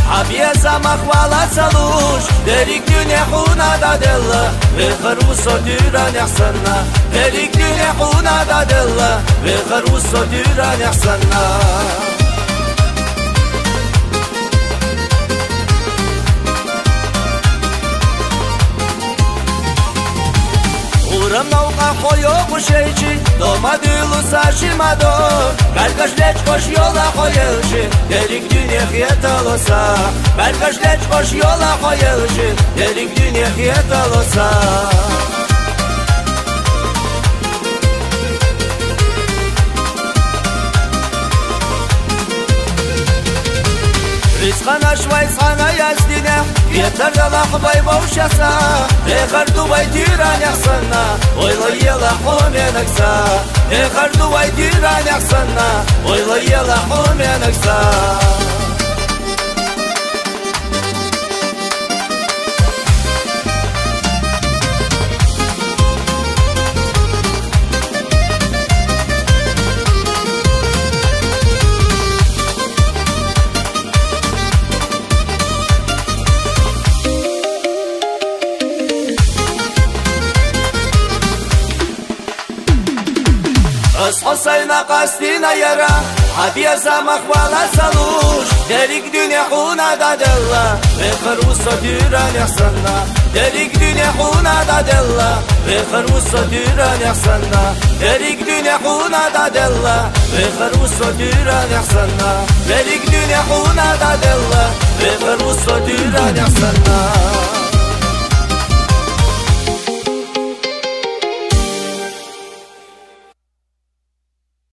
Абьеза махвала салуш, дерик дюне хуна да делла, вехарусо дюра нехсана, дерик дюне хуна да делла, вехарусо дюра нехсана. Рамнаука хойо кушейчи, дома дылу саши мадор. Бәргаш леч кош йола хойылчи, дерик дюне хиеталоса. Бәргаш леч кош йола хойылчи, дерик дюне хиеталоса. Рисхана швайцхана яздине, ветер дала хбай баушаса. Эхар дубай тиран яхсана, ойло ела хоменакса. Эхар дубай тиран яхсана, ойло ела хоменакса. Asxosayna qastina yara, Abiyasa maqbala salush, derik dünya xuna da della, vexaruso dyran yaxsanna. Derik dünya xuna da della, vexaruso dyran yaxsanna. Derik dünya xuna da della, vexaruso dyran yaxsanna. Derik dünya xuna da della.